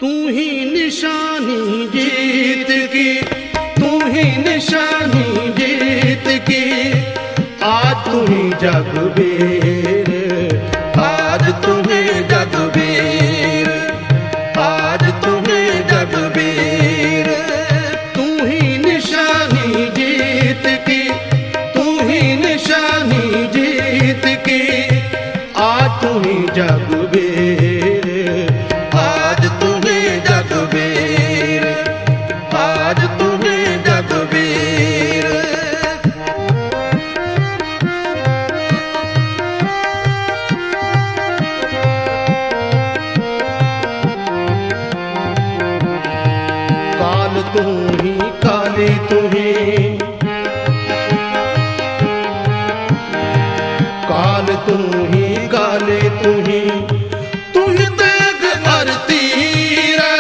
तू ही निशानी जीत की, तू ही निशानी जीत की। आज तुम्हें जगबीर, आज तुम्हें जगबीर, आज तुम्हें जगबीर। तू ही निशानी जीत की, तू ही निशानी जीत की। आज तुम्हें जगबीर, आज तुम्हें जगबीर, आज तुम्हें जगबीर। काल तू ही काली तू ही, काल तू ही काली तू ही। तू ही तेग आरती रे,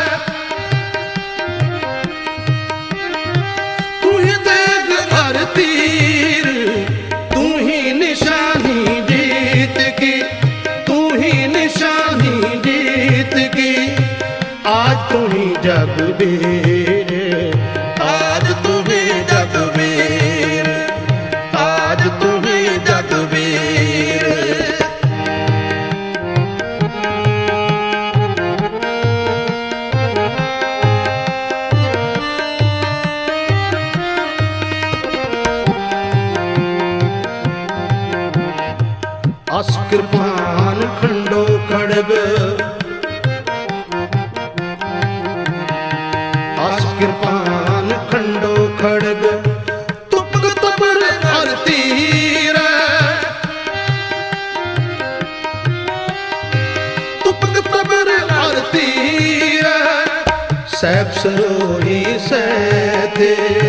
तू ही तेग आरती। तू ही निशानी जीत की, तू ही निशानी जीत की। आज तुम्हें जगबीर, आज तुम्हें जगबीर, आज तुम्हें जगबीर। अस्कृपान खंडो खड़ग, अस्कृपान खंडो खड़ग। तुपक तुपर आरती रे, तुपक तुपर आरती रे। सैफ सरोही सहते,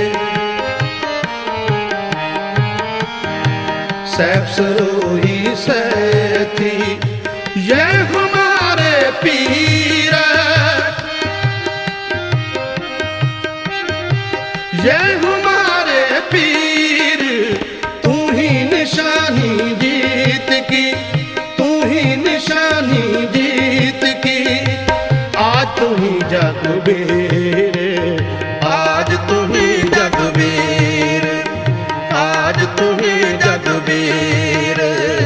सैफ सरोही सहती। ये हमारे पीर, ये हमारे पीर। तू ही निशानी जीत की, तू ही निशानी जीत की। आज तुम्हें जगबीर, आज तुम्हें जगबीर, आज तुम्हें जगबीर।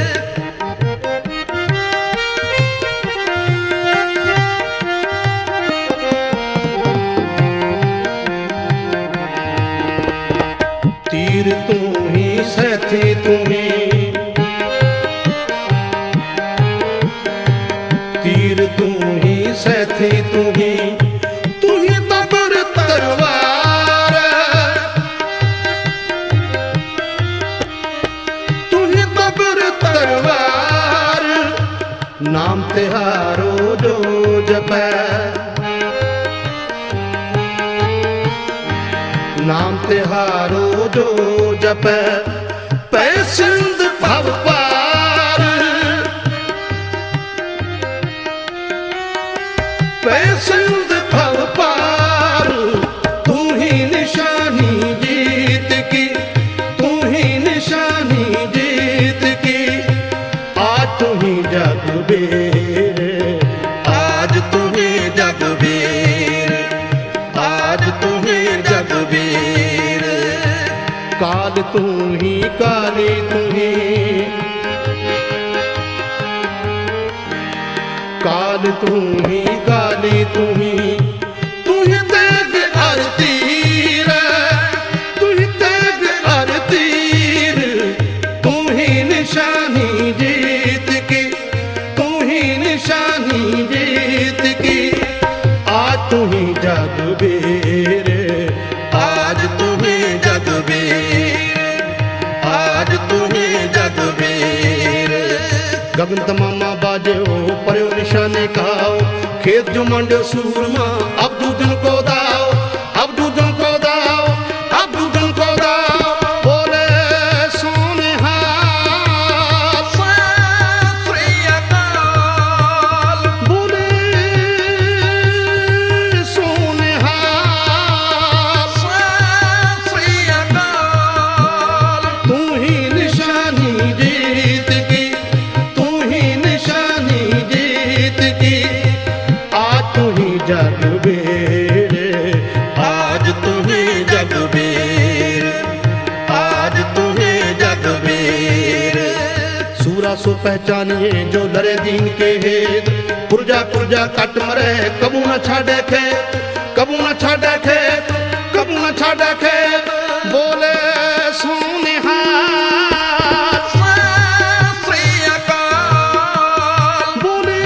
तीर तू ही सहती तू ही, तीर तू ही सहती तू ही। तू ही तबर तलवार, तू ही तबर तलवार। नाम तिहारो जो जपै, नाम तिहारो जो जपै। पै सिंध भव पार, पै सिंध भव पार। तू ही निशानी जीत की, तू ही निशानी जीत की। आज तुम्हें जगबीर, आज तुम्हें जगबीर, आज तुम्हें जगबीर। काल तू ही काली तू ही, काल तू ही काली तू ही। तू ही तेग आरती रे, तू ही तेग आरती। तू ही निशानी जीत की, तू ही निशानी जीत की। आज तुम्हें जगबीर, आज तुम्हें जगबीर, आज तुम्हें जगबीर। गगन तमामा बाजे हो पर्यो निशाने खाओ। खेत जो मंडो सूरमा अब दूधन को दाओ, अब दूधन को दाओ, अब दूधन को दाओ। बोले सोने हाथ श्री अकाल, बोले सोने हाथ श्री अकाल। तू ही निशानी जीत की, तू ही निशानी जीत की। आज तू ही जगबीर, आज तुम्हें जगबीर, आज तुम्हें जगबीर। सूरा सो पहचानिए जो लरे दीन के हेत, पुरजा पुरजा कट मरे कबू न छाड़े खेत, कबू न छाड़े खेत, कबू न छाड़े खेत। बोले सोनिहार सत श्री अकाल, बोले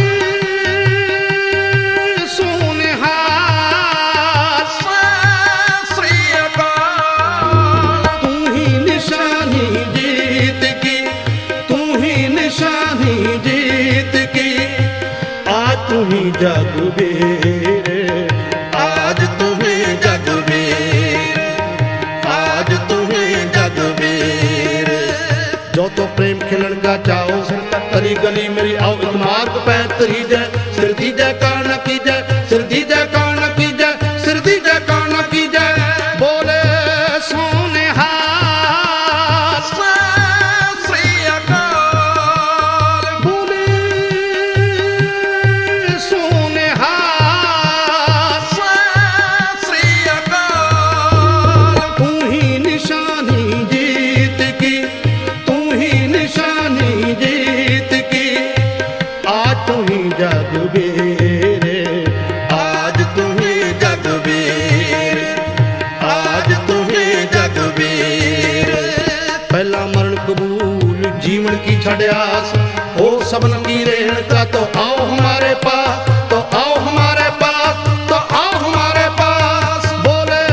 सोनिहार सत श्री अकाल। तू ही निशानी जीत की, तू ही निशानी जीत की, आज तू ही जगबीर, आज तुम्हें जगबीर, आज तुम्हें जगबीर। जो तो प्रेम खिलन का चाहो तरी गली मेरी आओ, एक मार्ग पे तरी जय, सिर दी जय कान की जय, सिर दी जय कान की जय, सिर दी जय कान की जय। बोले सोनिहार सत श्री अकाल, बोले सोनिहार सत श्री अकाल। तू ही निशानी जीत की, तू ही निशानी जीत की, आज तू ही जगबीर, आज तुम्हें जगबीर, आज तुम्हें जगबीर। पहला मरण कबूल जीवन की छड़यास, ओ सबन की रेण का तो आओ हमारे पास, तो आओ हमारे पास, तो आओ हमारे पास। बोले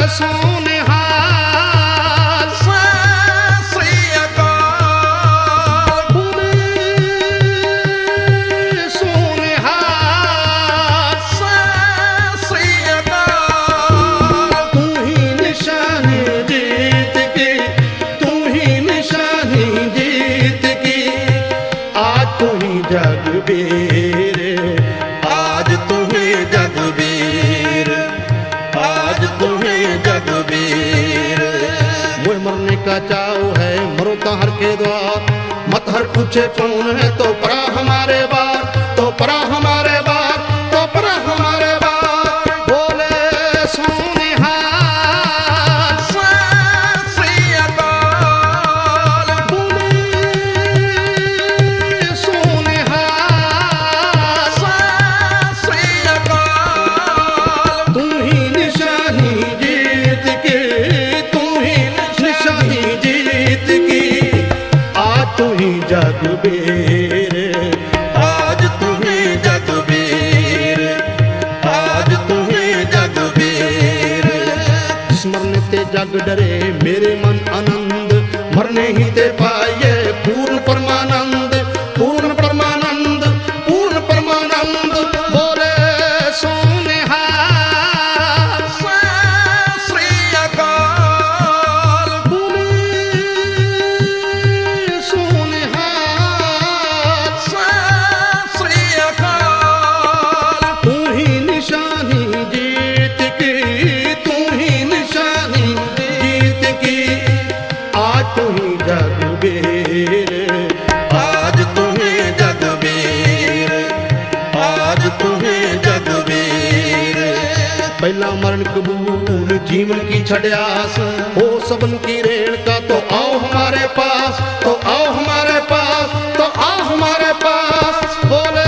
सोनिहार सत श्री अकाल, बोले सोनिहार सत श्री अकाल। तू ही निशानी जीत की, तू ही निशानी जीत की, आज तू ही जगबीर, आज तुम्हें जगबीर, आज तुम्हें जगबीर। मुझे मरने का चाव है मरो तो हर के द्वार, मत हर पूछे कौन है तो परा हमारे बार, तो परा हमारे बार, तो परा हमारे बार। बोले सोनिहार सत श्री अकाल, बोले सोनिहार सत श्री अकाल। तू ही निशानी जीत की, तू ही निशानी जीत की, आज तू ही जगबीर, आज तुम्हें जगबीर, आज तुम्हें जगबीर। जिस मरने ते जग डरे मेरे मन आनंद, मरने ही ते पाए पूर्ण परमानंद, पूर्ण परमानंद, पूर्ण परमानंद। बोले सोनिहार सत श्री अकाल, बोले सोनिहार सत श्री अकाल। तू ही निशानी जीत की, तू ही निशानी जीत की, आज तू ही जगबीर, आज तुम्हें जगबीर, आज तुम्हें जगबीर। पहला मरण कबूल जीवन की छड़यास, हो सबन की रेण का तो आओ हमारे पास, तो आओ हमारे पास, तो आओ हमारे पास। बोले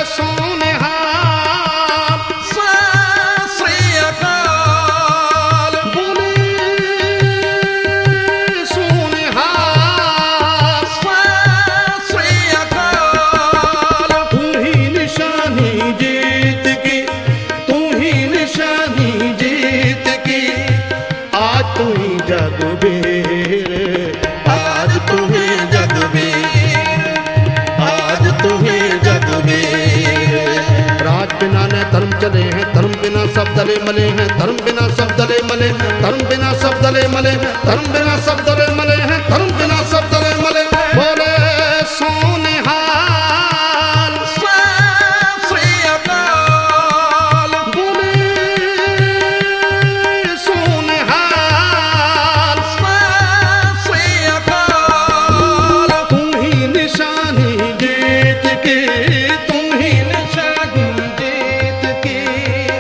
सोनिहार सत श्री अकाल, बोले सोनिहार सत श्री अकाल। तू ही निशानी जीत की, तू ही निशानी जीत की, आज तू ही जगबीर, आज तुम्हें जगबीर, आज तुम्हें जगबीर। राज बिना न धर्म चले हैं, धर्म बिना सब दले मले हैं, धर्म बिना सब दले मले, धर्म बिना सब दले मले, धर्म बिना सब दले मले हैं, धर्म बिना सब दले मले। बोले सोनिहार सत श्री अकाल, बोले सोनिहार सत श्री अकाल। तू ही निशानी जीत की, तू ही निशानी जीत की,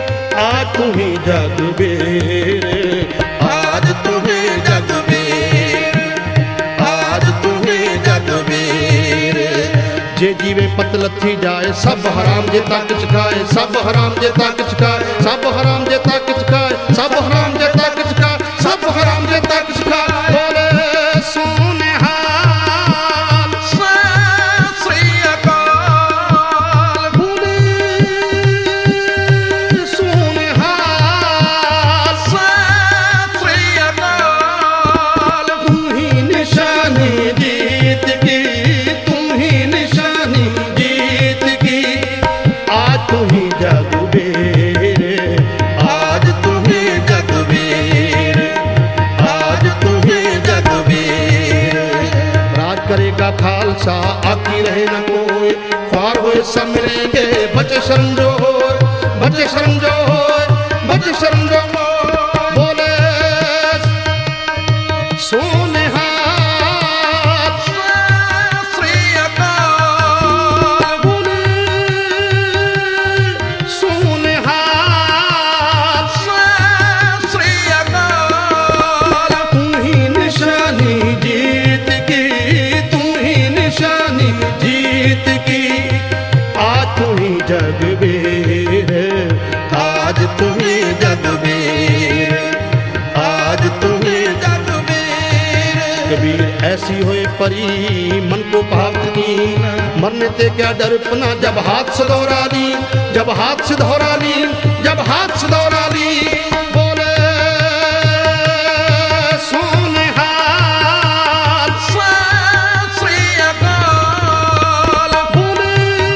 तुम्हें जगबीर, आज तुम्हें जगबीर, आज तुम्हें जगबीर। जे जीवे पतल थी जाए सब हराम जेता किच खाए, सब हराम जेता किच खाए, सब हराम जेता किच खाए, सब हराम जेता किच खाए, सब हराम जेता किच खाए। बोले सोने हाल सत श्री अकाल, बोले सोने हाल सत श्री अकाल। तुम ही निशानी जीत की, तुम ही निशानी जीत की, आज तुम्हें जगबीर, आज तुम्हें जगबीर, आज तुम्हें जगबीर। राज करेगा खालसा आकी रहे न कोई, ख्वार हुए सब मिलेंगे बचे शर्म जो होए, बचे शर्म जो होए, बचे शर्म जो होए। बोले सोने हाथ सत श्री अकाल, बोले सोने हाथ सत श्री अकाल। तुम ही निशानी जीत की, तुम ही निशानी जीत की, आज तुम्हें जगबीर, आज तुम्हें जगबीर, आज तुम्हें जगबीर। कबीर ऐसी होए परी मन को पाप की, मरने ते क्या डर पना, जब हाथ से दौड़ा ली, जब हाथ से दौड़ा ली, जब हाथ से दौड़ा ली। बोले सोने हाथ सत श्री अकाल, बोले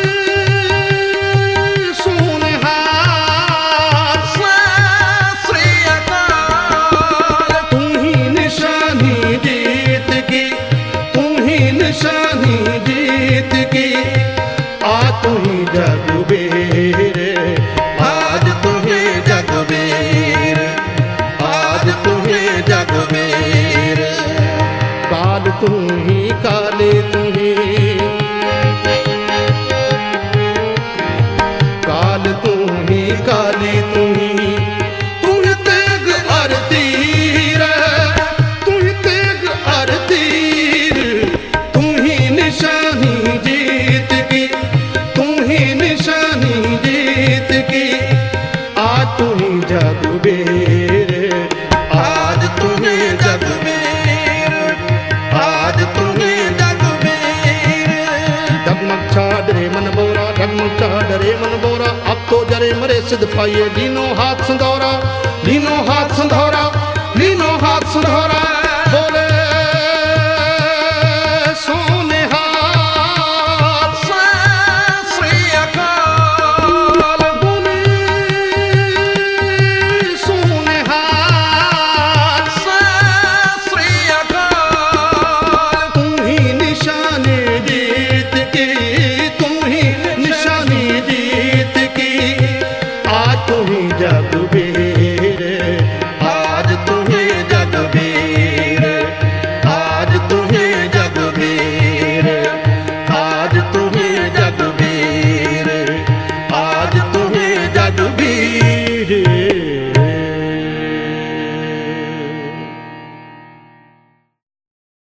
सोने हाथ सत श्री अकाल। तुम ही निशानी जीत की, तुम ही निशानी जीत की, आज तुम्हें जगबीर, आज तुम्हें जगबीर, आज तुम्हें जगबीर। काल तुम ही काले तुम ही, काल तुम ही काले तुम ही, तुम तेग अरतीर, तुम तेग अरतीर। तुम ही निशानी जीत की, तुम ही निशानी जीत की, आज तुम्हें जगबीर, आज तुम्हें जगबीर, आज तुम्हें जगबीर। डगमग छाड़ रे मन बोरा, डगमग छाड़ रे मन बोरा, अब तो जरे मरे सिद्ध पाइए, लीनो हाथ संधौरा, लीनो हाथ संधौरा, लीनो हाथ संधौरा।